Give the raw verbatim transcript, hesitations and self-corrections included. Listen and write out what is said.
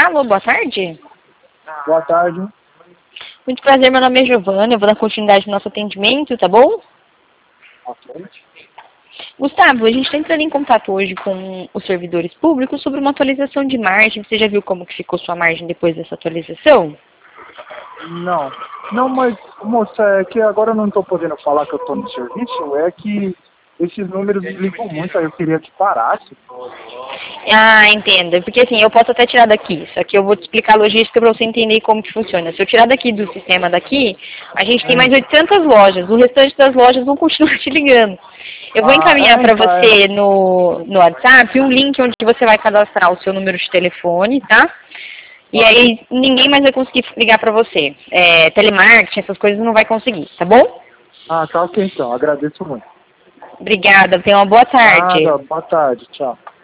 Alô, boa tarde. Boa tarde. Muito prazer, meu nome é Giovana, eu vou dar continuidade no nosso atendimento, tá bom? Ok. Gustavo, a gente está entrando em contato hoje com os servidores públicos sobre uma atualização de margem. Você já viu como que ficou sua margem depois dessa atualização? Não. Não, mas, moça, é que agora eu não estou podendo falar que eu estou no serviço, é que esses números ligam muito, aí eu queria que parasse. Ah, entendo. Porque assim, eu posso até tirar daqui, só que eu vou te explicar a logística para você entender como que funciona. Se eu tirar daqui do sistema daqui, a gente tem mais oitocentas lojas, o restante das lojas vão continuar te ligando. Eu vou Ah, encaminhar é, para então, você no, no WhatsApp um link onde você vai cadastrar o seu número de telefone, tá? E aí ninguém mais vai conseguir ligar para você. É, telemarketing, essas coisas não vai conseguir, tá bom? Ah, tá ok então, agradeço muito. Obrigada, tenha uma boa tarde. Nada, boa tarde, tchau.